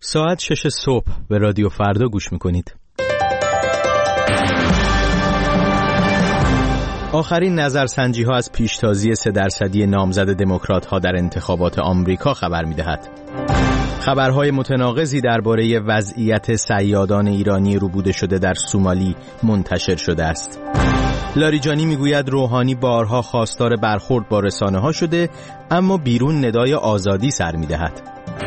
ساعت 6 صبح به رادیو فردا گوش میکنید. آخرین نظرسنجی ها از پیشتازی 3% نامزد دموکرات ها در انتخابات آمریکا خبر میدهد. خبرهای متناقضی درباره وضعیت صیادان ایرانی ربوده شده در سومالی منتشر شده است. لاریجانی میگوید روحانی بارها خواستار برخورد با رسانه ها شده، اما بیرون ندای آزادی سر میدهد.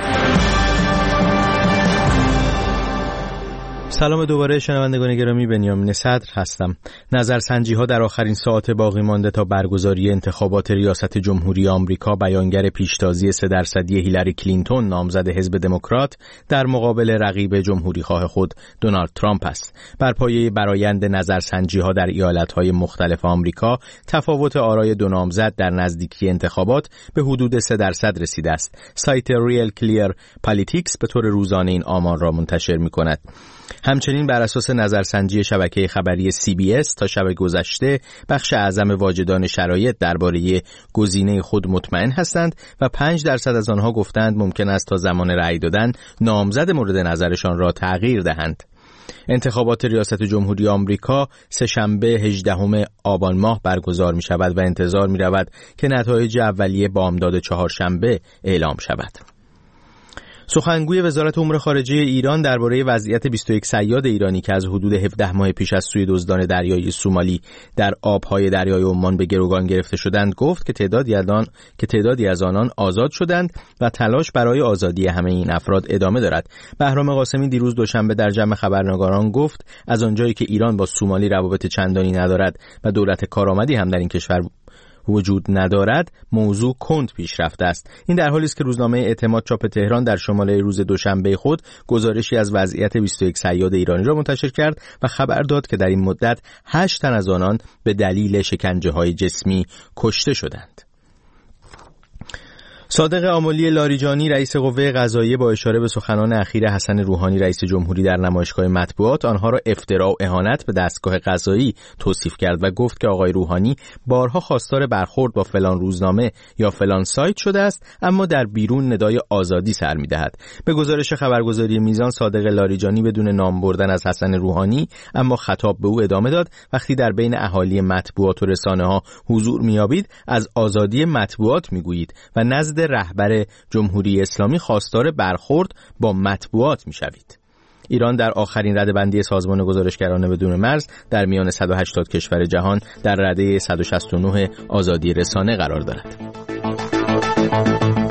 سلام دوباره شنوندگان گرامی، بنیامین صدر هستم. نظرسنجی ها در آخرین ساعت باقی مانده تا برگزاری انتخابات ریاست جمهوری آمریکا بیانگر پیشتازی 3% هیلاری کلینتون نامزد حزب دموکرات در مقابل رقیب جمهوری خواه خود دونالد ترامپ است. بر پایه برآیند نظرسنجی ها در ایالت های مختلف آمریکا تفاوت آرای دو نامزد در نزدیکی انتخابات به حدود 3% رسیده است. سایت ریل کلیر پالیتیکس به طور روزانه این آمار را منتشر می‌کند. همچنین بر اساس نظرسنجی شبکه خبری CBS تا شب گذشته بخش اعظم واجدان شرایط درباره گزینه خود مطمئن هستند و 5% از آنها گفتند ممکن است تا زمان رأی دادن نامزد مورد نظرشان را تغییر دهند. انتخابات ریاست جمهوری آمریکا سه‌شنبه 18 آبان ماه برگزار می شود و انتظار می رود که نتایج اولیه بامداد چهارشنبه اعلام شود. سخنگوی وزارت امور خارجه ایران درباره وضعیت 21 صیاد ایرانی که از حدود 17 ماه پیش از سوی دزدان دریایی سومالی در آبهای دریای عمان به گروگان گرفته شدند گفت که تعدادی از آنان آزاد شدند و تلاش برای آزادی همه این افراد ادامه دارد. بهرام قاسمی دیروز دوشنبه در جمع خبرنگاران گفت از آنجایی که ایران با سومالی روابط چندانی ندارد و دولت کارآمدی هم در این کشور وجود ندارد، موضوع کند پیش رفته است. این در حالی است که روزنامه اعتماد چاپ تهران در شماره روز دوشنبه خود گزارشی از وضعیت 21 صیاد ایرانی را منتشر کرد و خبر داد که در این مدت 8 تن از آنان به دلیل شکنجه‌های جسمی کشته شدند. صادق آملی لاریجانی رئیس قوه قضاییه با اشاره به سخنان اخیر حسن روحانی رئیس جمهوری در نمایشگاه مطبوعات آنها را افترا و اهانت به دستگاه قضایی توصیف کرد و گفت که آقای روحانی بارها خواستار برخورد با فلان روزنامه یا فلان سایت شده است، اما در بیرون ندای آزادی سر می‌دهد. به گزارش خبرگزاری میزان صادق لاریجانی بدون نام بردن از حسن روحانی اما خطاب به او ادامه داد وقتی در بین اهالی مطبوعات و رسانه‌ها حضور می‌یابید از آزادی مطبوعات می‌گویید و نزد رهبر جمهوری اسلامی خواستار برخورد با مطبوعات می‌شوید. ایران در آخرین رده‌بندی سازمان گزارشگران بدون مرز در میان 180 کشور جهان در رده 169 آزادی رسانه قرار دارد.